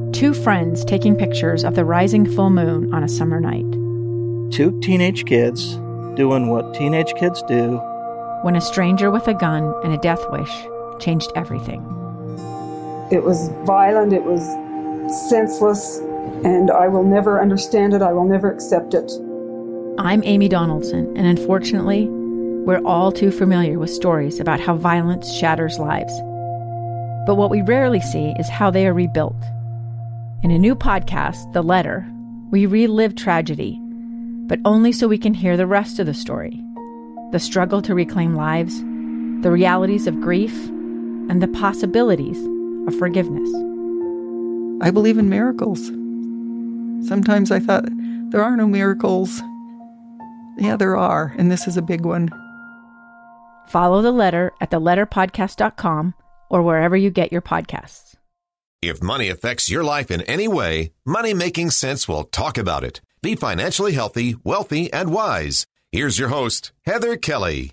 Two friends taking pictures of the rising full moon on a summer night. Two teenage kids doing what teenage kids do. When a stranger with a gun and a death wish changed everything. It was violent, it was senseless, and I will never understand it, I will never accept it. I'm Amy Donaldson, and unfortunately, we're all too familiar with stories about how violence shatters lives. But what we rarely see is how they are rebuilt. In a new podcast, The Letter, we relive tragedy, but only so we can hear the rest of the story. The struggle to reclaim lives, the realities of grief, and the possibilities of forgiveness. I believe in miracles. Sometimes I thought, there are no miracles. Yeah, there are, and this is a big one. Follow The Letter at theletterpodcast.com or wherever you get your podcasts. If money affects your life in any way, Money Making Sense will talk about it. Be financially healthy, wealthy, and wise. Here's your host, Heather Kelly.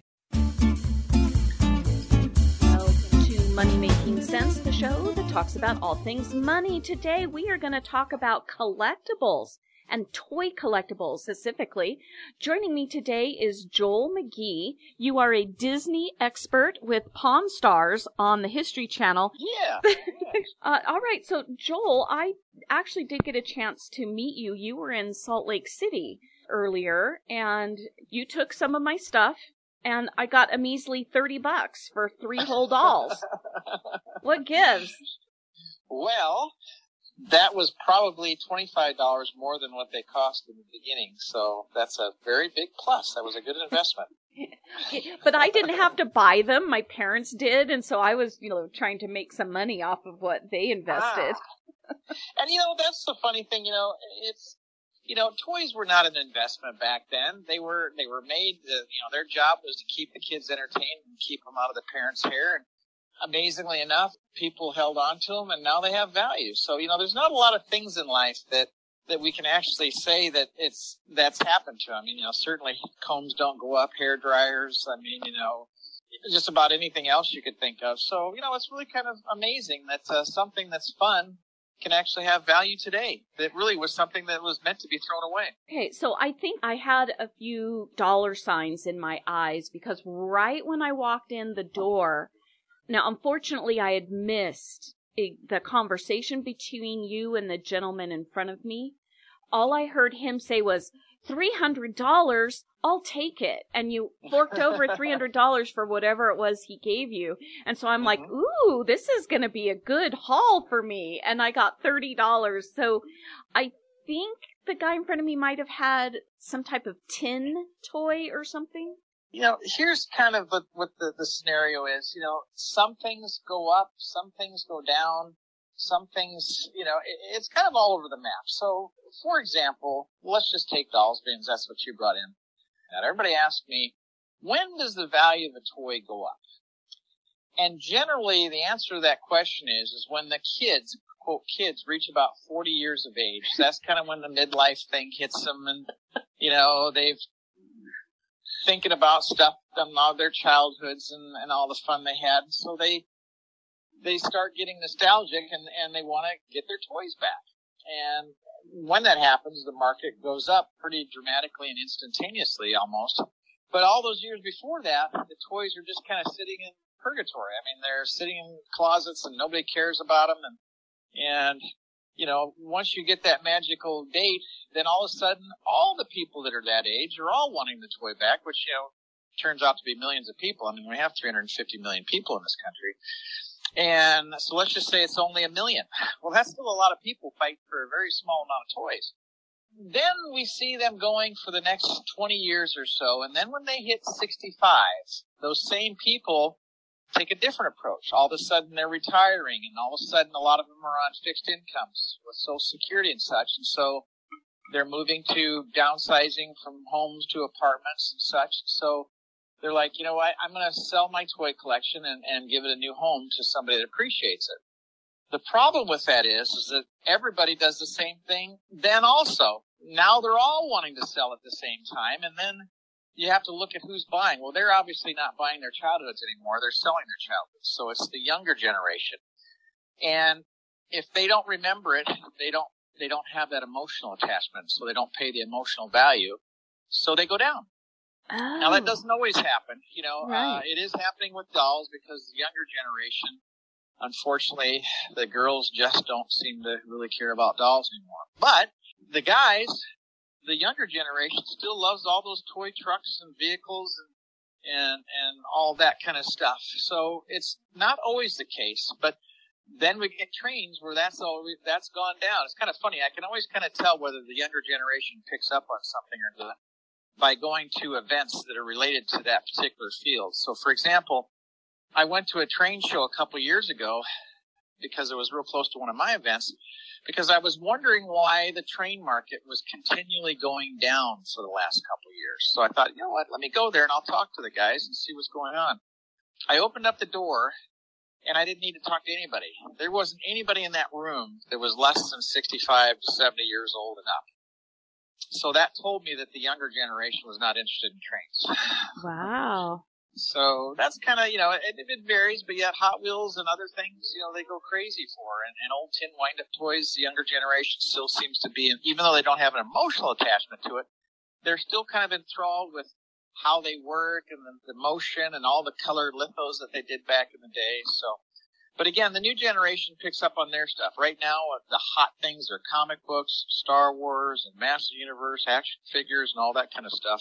Welcome to Money Making Sense, the show that talks about all things money. Today we are going to talk about collectibles and toy collectibles specifically. Joining me today is Joel McGee. You are a Disney expert with Pawn Stars on the History Channel. Yeah. All right. So, Joel, I actually did get a chance to meet you. You were in Salt Lake City earlier, and you took some of my stuff, and I got a measly $30 for 3 whole dolls. What gives? Well, that was probably $25 more than what they cost in the beginning, so that's a very big plus. That was a good investment. But I didn't have to buy them. My parents did, and so I was, trying to make some money off of what they invested. And, that's the funny thing, it's, toys were not an investment back then. They were made, their job was to keep the kids entertained and keep them out of the parents' hair. And amazingly enough, people held on to them, and now they have value. So, there's not a lot of things in life that we can actually say that that's happened to. I mean, certainly combs don't go up, hair dryers. I mean, just about anything else you could think of. So, it's really kind of amazing that something that's fun can actually have value today. That really was something that was meant to be thrown away. Okay, so I think I had a few dollar signs in my eyes because right when I walked in the door, now, unfortunately, I had missed the conversation between you and the gentleman in front of me. All I heard him say was, $300, I'll take it. And you forked over $300 for whatever it was he gave you. And so I'm like, ooh, this is going to be a good haul for me. And I got $30. So I think the guy in front of me might have had some type of tin toy or something. Here's kind of what the scenario is. Some things go up, some things go down, some things, it's kind of all over the map. So, for example, let's just take dolls, because that's what you brought in. And everybody asks me, when does the value of a toy go up? And generally, the answer to that question is when the kids, quote, kids reach about 40 years of age. So that's kind of when the midlife thing hits them, and, they've thinking about stuff from all their childhoods and all the fun they had. So they start getting nostalgic and they want to get their toys back. And when that happens, the market goes up pretty dramatically and instantaneously almost. But all those years before that, the toys are just kind of sitting in purgatory. I mean, they're sitting in closets and nobody cares about them. And once you get that magical date, then all of a sudden, all the people that are that age are all wanting the toy back, which, turns out to be millions of people. I mean, we have 350 million people in this country. And so let's just say it's only 1 million. Well, that's still a lot of people fighting for a very small amount of toys. Then we see them going for the next 20 years or so. And then when they hit 65, those same people take a different approach. All of a sudden they're retiring, and all of a sudden a lot of them are on fixed incomes with Social Security and such. And so they're moving to downsizing from homes to apartments and such. So they're like, I'm going to sell my toy collection and give it a new home to somebody that appreciates it. The problem with that is that everybody does the same thing then also. Now they're all wanting to sell at the same time, and then you have to look at who's buying. Well, they're obviously not buying their childhoods anymore. They're selling their childhoods. So it's the younger generation. And if they don't remember it, they don't have that emotional attachment, so they don't pay the emotional value, so they go down. Oh. Now that doesn't always happen, Right. it is happening with dolls because the younger generation, unfortunately, the girls just don't seem to really care about dolls anymore. But the guys, the younger generation still loves all those toy trucks and vehicles and all that kind of stuff. So it's not always the case, but then we get trains where that's gone down. It's kind of funny. I can always kind of tell whether the younger generation picks up on something or not by going to events that are related to that particular field. So, for example, I went to a train show a couple of years ago because it was real close to one of my events, because I was wondering why the train market was continually going down for the last couple of years. So I thought, you know what, let me go there and I'll talk to the guys and see what's going on. I opened up the door, and I didn't need to talk to anybody. There wasn't anybody in that room that was less than 65 to 70 years old and up. So that told me that the younger generation was not interested in trains. Wow. So that's kind of, it varies, but yet Hot Wheels and other things, they go crazy for. And old tin wind-up toys, the younger generation still seems to be, even though they don't have an emotional attachment to it, they're still kind of enthralled with how they work and the motion and all the colored lithos that they did back in the day. So, but again, the new generation picks up on their stuff. Right now, the hot things are comic books, Star Wars, and Master Universe, action figures, and all that kind of stuff.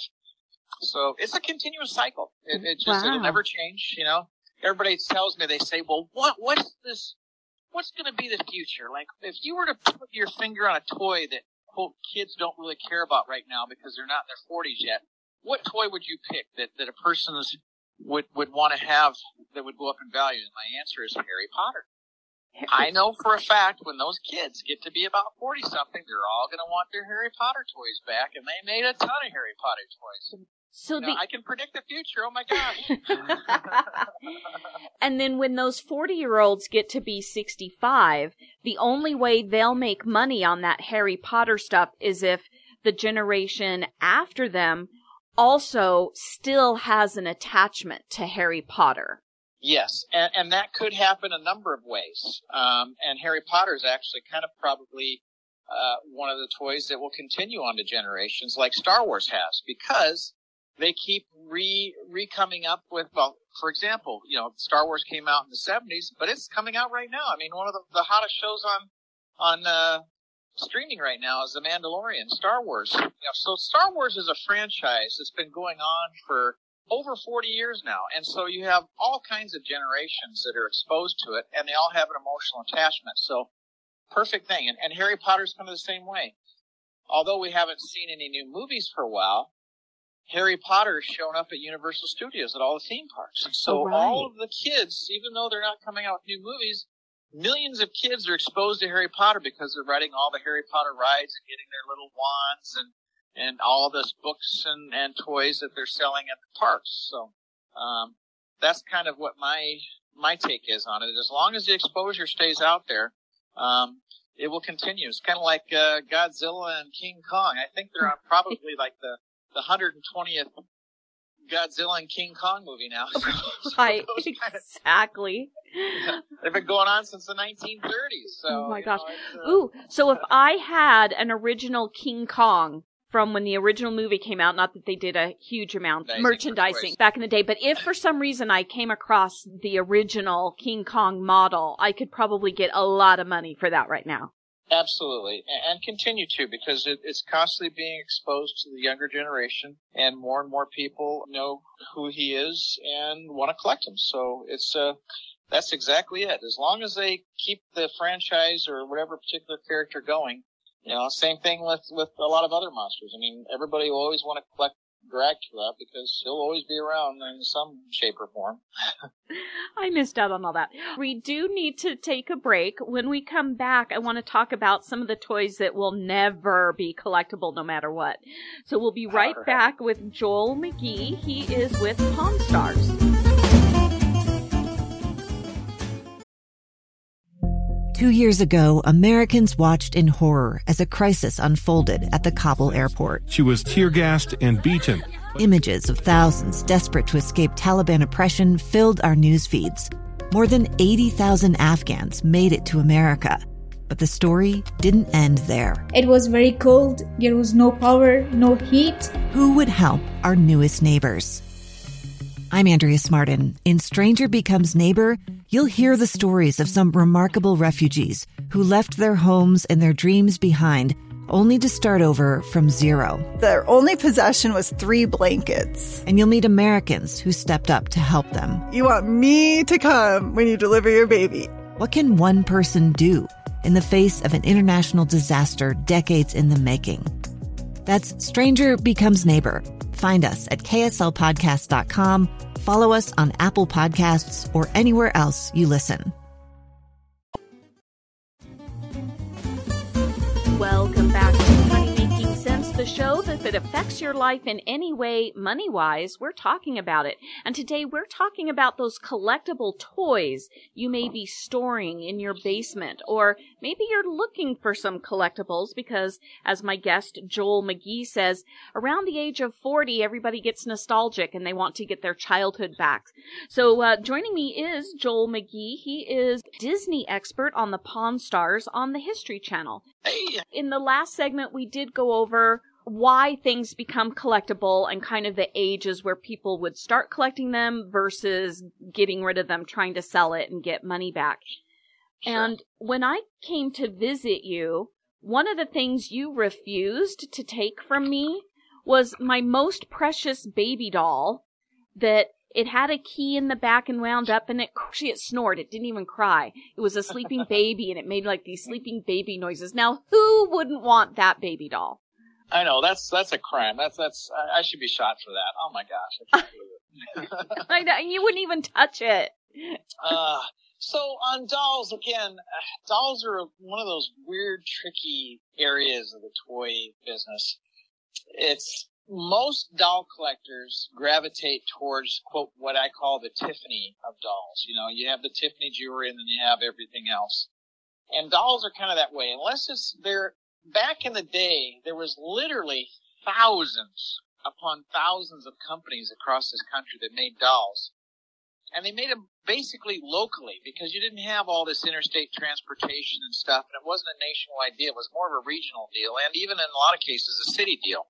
So it's a continuous cycle. It'll never change, Everybody tells me, they say, well, what's this? What's going to be the future? Like, if you were to put your finger on a toy that, quote, kids don't really care about right now because they're not in their 40s yet, what toy would you pick that a person would want to have that would go up in value? And my answer is Harry Potter. I know for a fact when those kids get to be about 40-something, they're all going to want their Harry Potter toys back, and they made a ton of Harry Potter toys. So I can predict the future. Oh, my gosh. And then when those 40-year-olds get to be 65, the only way they'll make money on that Harry Potter stuff is if the generation after them also still has an attachment to Harry Potter. Yes, and that could happen a number of ways. And Harry Potter is actually kind of probably one of the toys that will continue on to generations like Star Wars has, because they keep coming up with, well, for example, Star Wars came out in the 70s, but it's coming out right now. I mean, one of the hottest shows on streaming right now is The Mandalorian, Star Wars. So Star Wars is a franchise that's been going on for over 40 years now. And so you have all kinds of generations that are exposed to it, and they all have an emotional attachment. So perfect thing. And Harry Potter's kind of the same way. Although we haven't seen any new movies for a while, Harry Potter has shown up at Universal Studios at all the theme parks. So all of the kids, even though they're not coming out with new movies, millions of kids are exposed to Harry Potter because they're riding all the Harry Potter rides and getting their little wands and all this books and toys that they're selling at the parks. So that's kind of what my take is on it. As long as the exposure stays out there, it will continue. It's kind of like Godzilla and King Kong. I think they're on probably like the 120th Godzilla and King Kong movie now. Right, exactly. They've been going on since the 1930s. So, oh my gosh. So if I had an original King Kong from when the original movie came out, not that they did a huge amount of merchandising back in the day, but if for some reason I came across the original King Kong model, I could probably get a lot of money for that right now. Absolutely, and continue to, because it's constantly being exposed to the younger generation, and more people know who he is and want to collect him. So that's exactly it. As long as they keep the franchise or whatever particular character going, same thing with a lot of other monsters. I mean, everybody will always want to collect Dracula because he'll always be around in some shape or form. I missed out on all that. We do need to take a break. When we come back, I want to talk about some of the toys that will never be collectible no matter what. So we'll be right back with Joel McGee. He is with Pawn Stars. Two years ago, Americans watched in horror as a crisis unfolded at the Kabul airport. She was tear-gassed and beaten. Images of thousands desperate to escape Taliban oppression filled our news feeds. More than 80,000 Afghans made it to America. But the story didn't end there. It was very cold. There was no power, no heat. Who would help our newest neighbors? I'm Andrea Smartin. In Stranger Becomes Neighbor, you'll hear the stories of some remarkable refugees who left their homes and their dreams behind, only to start over from zero. Their only possession was 3 blankets. And you'll meet Americans who stepped up to help them. You want me to come when you deliver your baby. What can one person do in the face of an international disaster decades in the making? That's Stranger Becomes Neighbor. Find us at kslpodcast.com. Follow us on Apple Podcasts or anywhere else you listen. Welcome back to Money Making Sense, the show that if it affects your life in any way, money-wise, we're talking about it. And today we're talking about those collectible toys you may be storing in your basement, or maybe you're looking for some collectibles because, as my guest Joel McGee says, around the age of 40, everybody gets nostalgic and they want to get their childhood back. So joining me is Joel McGee. He is Disney expert on the Pawn Stars on the History Channel. In the last segment, we did go over why things become collectible and kind of the ages where people would start collecting them versus getting rid of them, trying to sell it and get money back. Sure. And when I came to visit you, one of the things you refused to take from me was my most precious baby doll that it had a key in the back and wound up, and it snored. It didn't even cry. It was a sleeping baby, and it made like these sleeping baby noises. Now, who wouldn't want that baby doll? I know, that's a crime. I should be shot for that. Oh my gosh, I can't believe it. I know, you wouldn't even touch it. So on dolls, again, dolls are one of those weird, tricky areas of the toy business. Most doll collectors gravitate towards, quote, what I call the Tiffany of dolls. You know, you have the Tiffany jewelry and then you have everything else. And dolls are kind of that way. Back in the day, there was literally thousands upon thousands of companies across this country that made dolls. And they made them basically locally because you didn't have all this interstate transportation and stuff. And it wasn't a nationwide deal. It was more of a regional deal. And even in a lot of cases, a city deal.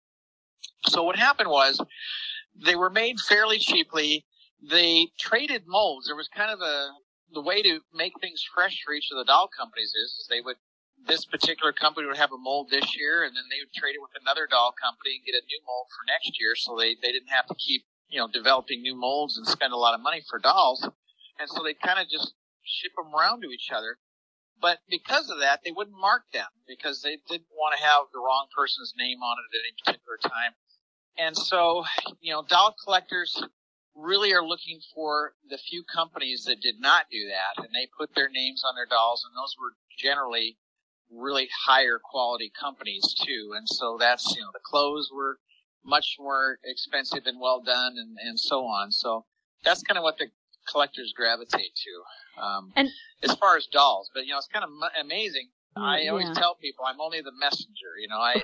So what happened was they were made fairly cheaply. They traded molds. There was kind of the way to make things fresh for each of the doll companies is this particular company would have a mold this year, and then they would trade it with another doll company and get a new mold for next year. So they didn't have to keep, developing new molds and spend a lot of money for dolls. And so they kind of just ship them around to each other. But because of that, they wouldn't mark them because they didn't want to have the wrong person's name on it at any particular time. And so, doll collectors really are looking for the few companies that did not do that, and they put their names on their dolls, and those were generally really higher quality companies too. And so that's, the clothes were much more expensive and well done and so on. So that's kind of what the collectors gravitate to. And as far as dolls, but it's kind of amazing. I always tell people I'm only the messenger.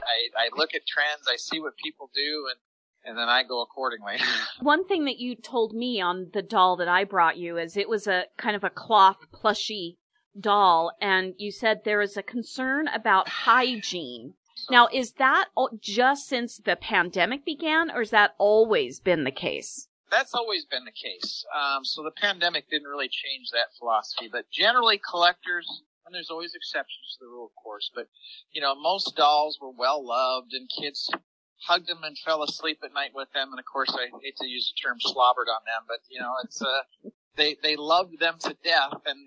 I look at trends, I see what people do, and then I go accordingly. One thing that you told me on the doll that I brought you is it was a kind of a cloth plushy doll, and you said there is a concern about hygiene. Now, is that just since the pandemic began, or has that always been the case? That's always been the case. So the pandemic didn't really change that philosophy, but generally collectors, and there's always exceptions to the rule, of course, but, most dolls were well loved, and kids hugged them and fell asleep at night with them. And of course, I hate to use the term slobbered on them, but it's, they loved them to death, and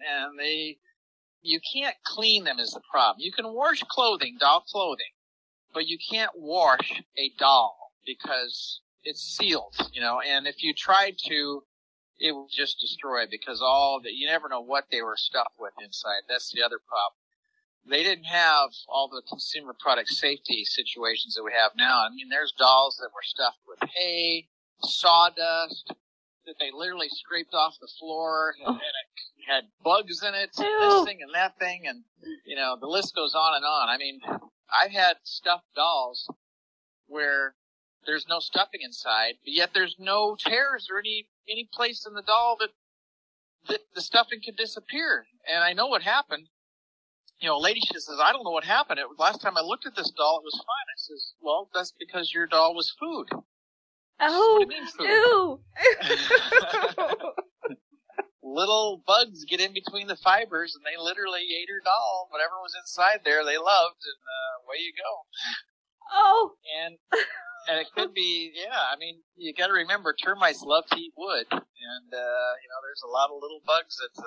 you can't clean them is the problem. You can wash doll clothing, but you can't wash a doll because it's sealed, and if you tried to, it will just destroy it because you never know what they were stuffed with inside. That's the other problem. They didn't have all the consumer product safety situations that we have now. I mean, there's dolls that were stuffed with hay, sawdust, that they literally scraped off the floor, and it had bugs in it, this thing and that thing, and, the list goes on and on. I mean, I've had stuffed dolls where there's no stuffing inside, but yet there's no tears or any place in the doll that the stuffing could disappear. And I know what happened. a lady, she says, I don't know what happened. Last time I looked at this doll, it was fine. I says, well, that's because your doll was food. Oh, what do you mean food? Ew. Little bugs get in between the fibers, and they literally ate her doll. Whatever was inside there, they loved, and away you go. Oh. And it could be, you got to remember, termites love to eat wood, and there's a lot of little bugs that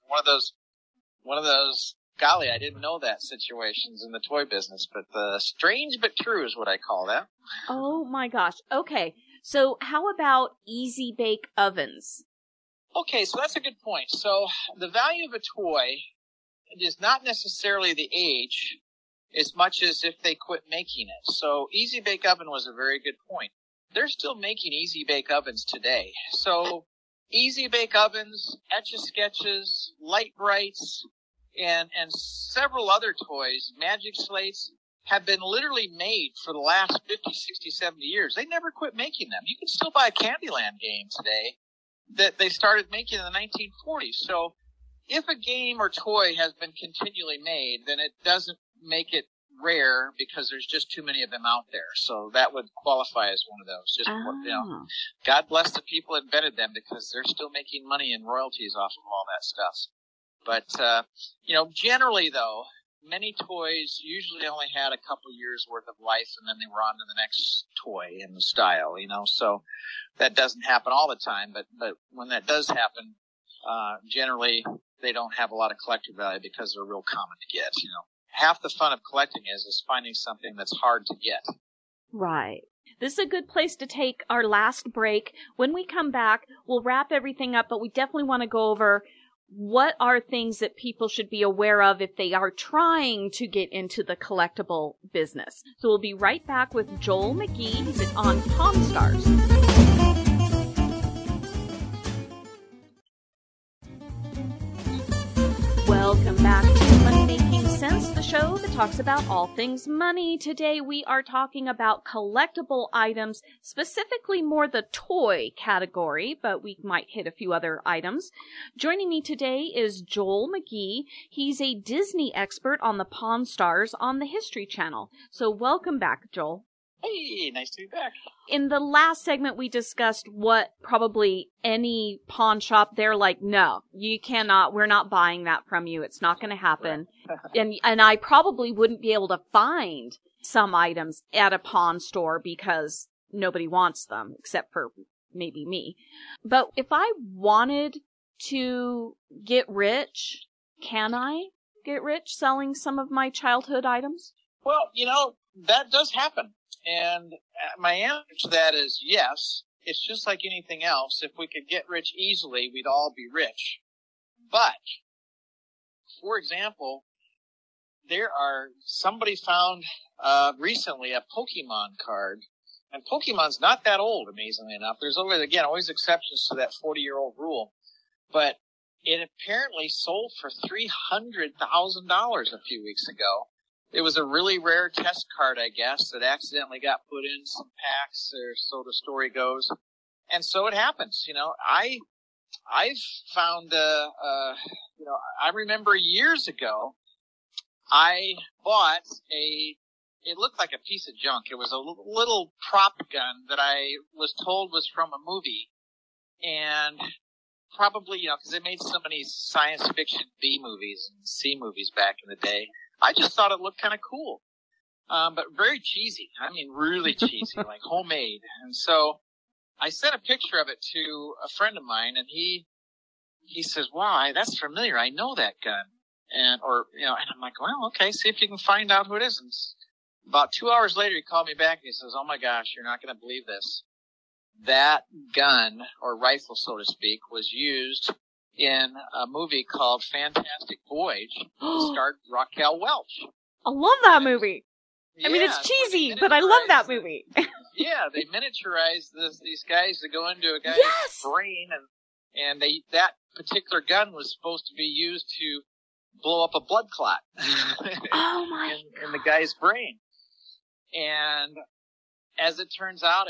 one of those. Golly, I didn't know that situations in the toy business, but strange but true is what I call that. Oh my gosh. Okay, so how about easy bake ovens? Okay, so that's a good point. So the value of a toy is not necessarily the age as much as if they quit making it. So Easy Bake Oven was a very good point. They're still making Easy Bake Ovens today. So Easy Bake Ovens, Etch-a-Sketches, Light Brights, and several other toys, Magic Slates, have been literally made for the last 50, 60, 70 years. They never quit making them. You can still buy a Candyland game today that they started making in the 1940s. So if a game or toy has been continually made, then it doesn't make it rare because there's just too many of them out there. So that would qualify as one of those. God bless the people who invented them because they're still making money and royalties off of all that stuff. But, generally though, many toys usually only had a couple years worth of life and then they were on to the next toy in the style, so that doesn't happen all the time, but when that does happen, generally they don't have a lot of collector value because they're real common to get, Half the fun of collecting is finding something that's hard to get. Right. This is a good place to take our last break. When we come back, we'll wrap everything up, but we definitely want to go over what are things that people should be aware of if they are trying to get into the collectible business. So we'll be right back with Joel McGee. He's on Pawn Stars. Welcome back to Money Making Sense, the show that talks about all things money. Today we are talking about collectible items, specifically more the toy category, but we might hit a few other items. Joining me today is Joel McGee. He's a Disney expert on the Pawn Stars on the History Channel. So welcome back, Joel. Hey, nice to be back. In the last segment, we discussed what probably any pawn shop, they're like, no, you cannot, we're not buying that from you. It's not going to happen. And I probably wouldn't be able to find some items at a pawn store because nobody wants them except for maybe me. But if I wanted to get rich, can I get rich selling some of my childhood items? Well, that does happen. And my answer to that is yes. It's just like anything else. If we could get rich easily, we'd all be rich. But, for example, somebody found recently a Pokemon card. And Pokemon's not that old, amazingly enough. There's always exceptions to that 40-year-old rule. But it apparently sold for $300,000 a few weeks ago. It was a really rare test card, I guess, that accidentally got put in some packs, or so the story goes. And so it happens. I've found, I remember years ago, I bought it looked like a piece of junk. It was a little prop gun that I was told was from a movie. And probably, because they made so many science fiction B movies and C movies back in the day. I just thought it looked kind of cool. But very cheesy. I mean, really cheesy, like homemade. And so I sent a picture of it to a friend of mine, and he says, wow, that's familiar. I know that gun. And I'm like, well, okay, see if you can find out who it is. And about 2 hours later, he called me back and he says, oh my gosh, you're not going to believe this. That gun, or rifle, so to speak, was used in a movie called Fantastic Voyage, starred Raquel Welch. I love that movie. Yeah, I mean, it's cheesy, but I love that movie. Yeah, they miniaturized these guys that go into a guy's brain, and that particular gun was supposed to be used to blow up a blood clot in the guy's brain. And as it turns out,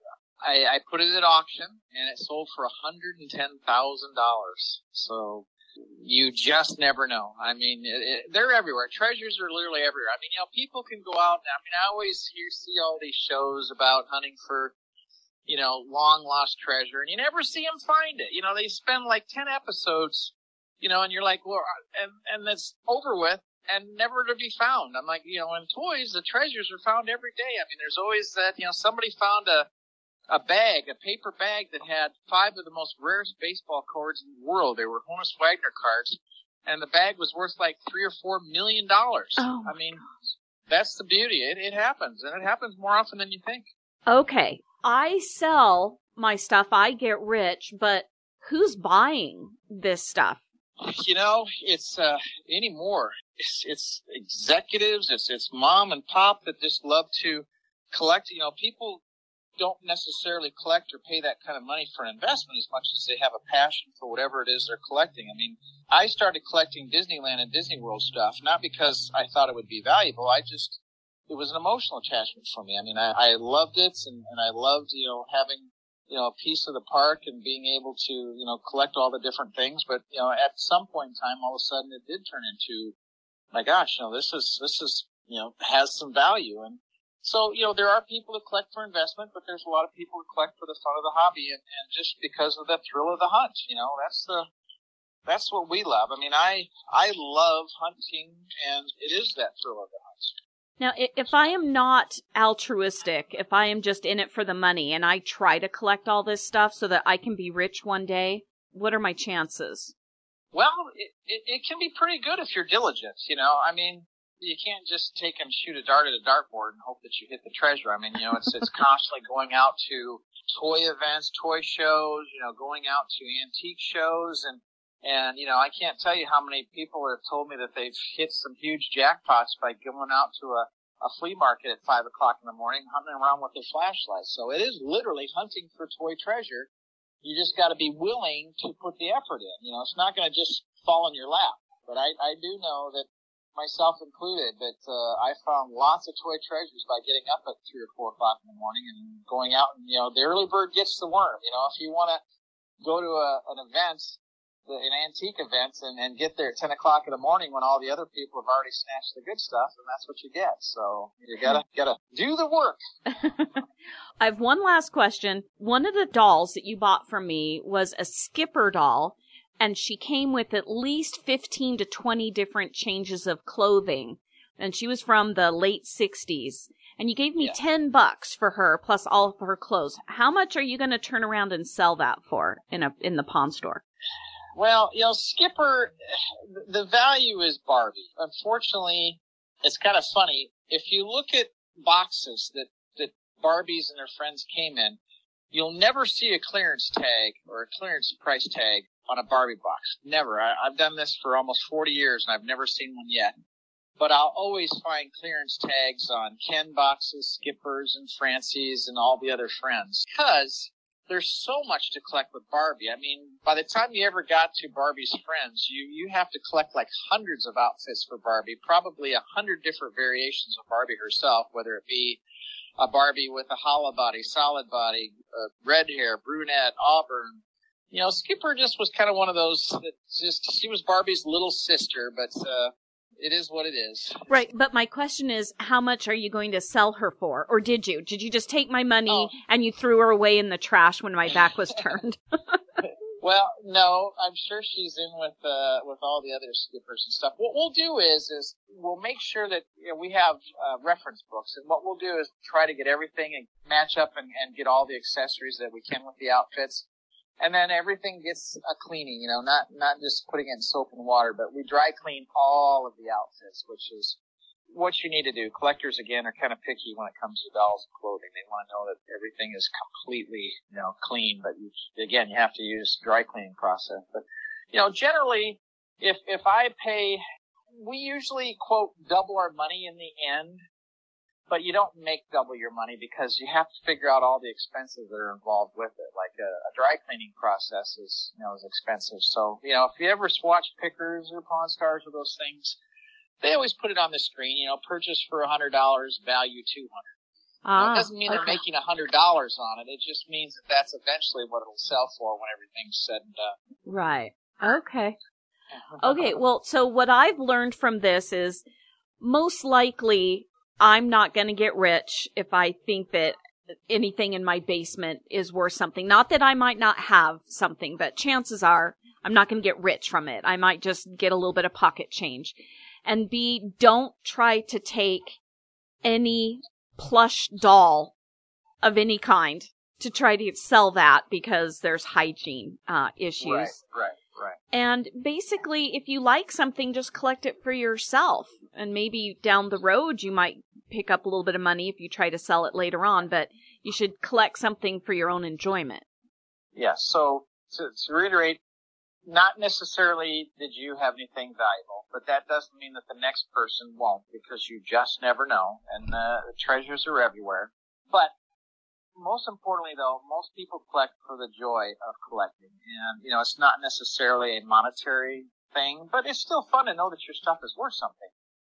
I put it at auction, and it sold for $110,000. So You just never know. I mean, they're everywhere. Treasures are literally everywhere. I mean, people can go out. I mean, I always see all these shows about hunting for, long lost treasure, and you never see them find it. They spend like 10 episodes, and you're like, well, and that's over with and never to be found. I'm like, in toys, the treasures are found every day. I mean, there's always that, somebody found a paper bag that had 5 of the most rarest baseball cards in the world. They were Honus Wagner cards, and the bag was worth like $3 or $4 million. Oh, I mean, that's the beauty. It happens, and it happens more often than you think. Okay, I sell my stuff, I get rich, but who's buying this stuff? It's anymore. It's executives, it's mom and pop that just love to collect. People don't necessarily collect or pay that kind of money for an investment as much as they have a passion for whatever it is they're collecting. I mean, I started collecting Disneyland and Disney World stuff, not because I thought it would be valuable. It was an emotional attachment for me. I mean, I loved it, and I loved, having, a piece of the park and being able to, collect all the different things. But, at some point in time, all of a sudden it did turn into, my gosh, this is, has some value. And so, there are people that collect for investment, but there's a lot of people who collect for the fun of the hobby and just because of the thrill of the hunt. That's what we love. I mean, I love hunting, and it is that thrill of the hunt. Now, if I am not altruistic, if I am just in it for the money and I try to collect all this stuff so that I can be rich one day, what are my chances? Well, it can be pretty good if you're diligent, I mean, you can't just take and shoot a dart at a dartboard and hope that you hit the treasure. I mean, it's constantly going out to toy events, toy shows, going out to antique shows. And I can't tell you how many people have told me that they've hit some huge jackpots by going out to a flea market at 5 o'clock in the morning, hunting around with their flashlights. So it is literally hunting for toy treasure. You just got to be willing to put the effort in. It's not going to just fall in your lap. But I do know that, myself included, that I found lots of toy treasures by getting up at 3 or 4 o'clock in the morning and going out, and the early bird gets the worm. If you want to go to an event, an antique event, and get there at 10 o'clock in the morning when all the other people have already snatched the good stuff, and that's what you get. So you gotta do the work. I have one last question. One of the dolls that you bought from me was a Skipper doll, and she came with at least 15 to 20 different changes of clothing. And she was from the late 60s. And you gave me $10 for her, plus all of her clothes. How much are you going to turn around and sell that for in the pawn store? Well, Skipper, the value is Barbie. Unfortunately, it's kind of funny. If you look at boxes that Barbies and their friends came in, you'll never see a clearance tag or a clearance price tag on a Barbie box. Never. I've done this for almost 40 years, and I've never seen one yet. But I'll always find clearance tags on Ken boxes, Skippers, and Francies, and all the other friends. Because there's so much to collect with Barbie. I mean, by the time you ever got to Barbie's friends, you have to collect like hundreds of outfits for Barbie, probably 100 different variations of Barbie herself, whether it be a Barbie with a hollow body, solid body, red hair, brunette, auburn. Skipper just was kind of one of those that she was Barbie's little sister, but it is what it is. Right, but my question is, how much are you going to sell her for? Or did you? Did you just take my money and you threw her away in the trash when my back was turned? Well, no, I'm sure she's in with all the other Skippers and stuff. What we'll do is we'll make sure that we have reference books, and what we'll do is try to get everything and match up and get all the accessories that we can with the outfits. And then everything gets a cleaning, not just putting it in soap and water, but we dry clean all of the outfits, which is what you need to do. Collectors, again, are kind of picky when it comes to dolls and clothing. They want to know that everything is completely, clean, but you have to use dry cleaning process. But, generally, if I pay, we usually quote double our money in the end. But you don't make double your money because you have to figure out all the expenses that are involved with it. Like a dry cleaning process is expensive. So, if you ever watch Pickers or Pawn Stars or those things, they always put it on the screen, purchase for $100, value $200. It doesn't mean they're making $100 on it. It just means that that's eventually what it'll sell for when everything's said and done. Right. Okay. Okay, well, so what I've learned from this is most likely I'm not going to get rich if I think that anything in my basement is worth something. Not that I might not have something, but chances are I'm not going to get rich from it. I might just get a little bit of pocket change. And B, don't try to take any plush doll of any kind to try to sell that because there's hygiene issues. Right. And basically, if you like something, just collect it for yourself. And maybe down the road, you might pick up a little bit of money if you try to sell it later on. But you should collect something for your own enjoyment. Yes. So to reiterate, not necessarily did you have anything valuable, but that doesn't mean that the next person won't, because you just never know. And treasures are everywhere. But most importantly, though, most people collect for the joy of collecting. And, it's not necessarily a monetary thing, but it's still fun to know that your stuff is worth something.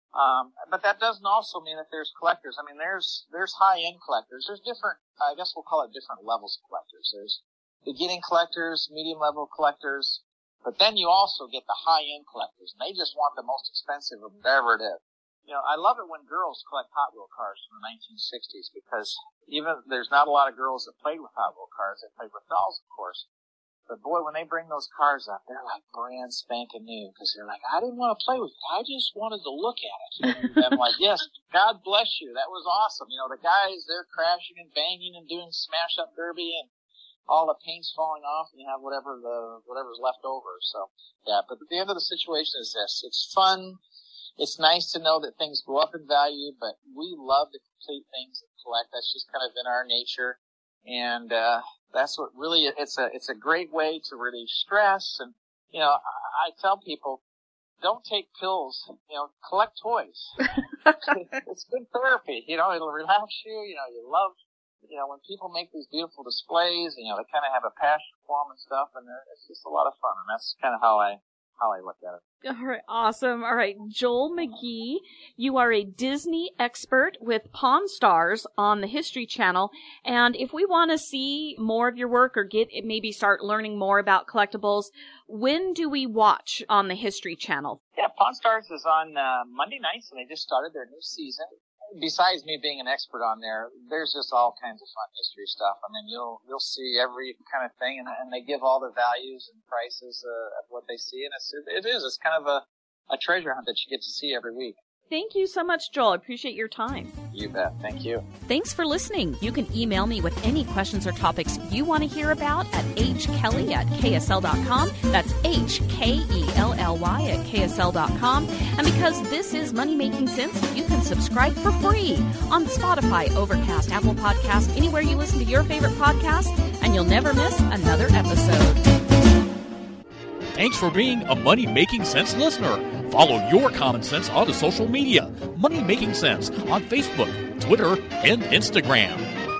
But that doesn't also mean that there's collectors. I mean, there's high-end collectors. There's different, I guess we'll call it different levels of collectors. There's beginning collectors, medium-level collectors, but then you also get the high-end collectors, and they just want the most expensive of whatever it is. I love it when girls collect Hot Wheel cars from the 1960s, because even there's not a lot of girls that played with Hot Wheel cars. They played with dolls, of course. But boy, when they bring those cars up, they're like brand spanking new, because they're like, I didn't want to play with it. I just wanted to look at it. And I'm like, yes, God bless you. That was awesome. The guys, they're crashing and banging and doing smash up derby, and all the paint's falling off, and you have whatever's left over. So, yeah, but at the end of the situation is this. It's fun. It's nice to know that things go up in value, but we love to complete things and collect. That's just kind of in our nature. And, that's what really, it's a great way to relieve stress. And, I tell people, don't take pills, collect toys. It's good therapy. It'll relax you. You love, when people make these beautiful displays, they kind of have a passion for them and stuff. And it's just a lot of fun. And that's kind of how I look at it. All right, awesome. All right, Joel McGee, you are a Disney expert with Pawn Stars on the History Channel. And if we want to see more of your work or maybe start learning more about collectibles, when do we watch on the History Channel? Yeah, Pawn Stars is on Monday nights, and they just started their new season. Besides me being an expert on there, there's just all kinds of fun history stuff. I mean, you'll see every kind of thing, and they give all the values and prices of what they see, and it's kind of a treasure hunt that you get to see every week. Thank you so much, Joel. I appreciate your time. You bet. Thank you. Thanks for listening. You can email me with any questions or topics you want to hear about at hkelly@ksl.com. That's HKELLY@ksl.com. And because this is Money Making Sense, you can subscribe for free on Spotify, Overcast, Apple Podcast, anywhere you listen to your favorite podcast, and you'll never miss another episode. Thanks for being a Money Making Sense listener. Follow your common sense onto social media. Money Making Sense on Facebook, Twitter, and Instagram.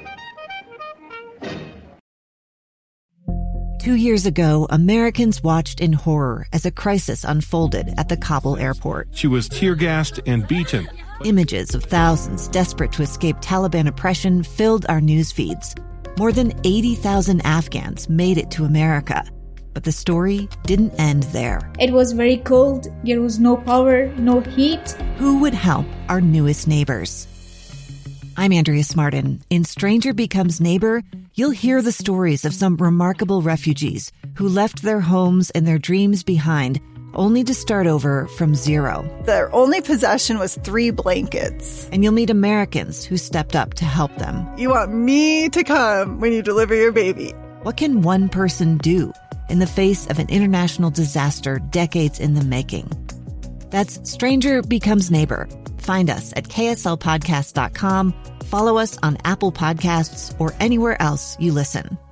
2 years ago, Americans watched in horror as a crisis unfolded at the Kabul airport. She was tear-gassed and beaten. Images of thousands desperate to escape Taliban oppression filled our news feeds. More than 80,000 Afghans made it to America. But the story didn't end there. It was very cold. There was no power, no heat. Who would help our newest neighbors? I'm Andrea Smartin. In Stranger Becomes Neighbor, you'll hear the stories of some remarkable refugees who left their homes and their dreams behind, only to start over from zero. Their only possession was 3 blankets. And you'll meet Americans who stepped up to help them. You want me to come when you deliver your baby. What can one person do in the face of an international disaster decades in the making? That's Stranger Becomes Neighbor. Find us at kslpodcast.com. Follow us on Apple Podcasts or anywhere else you listen.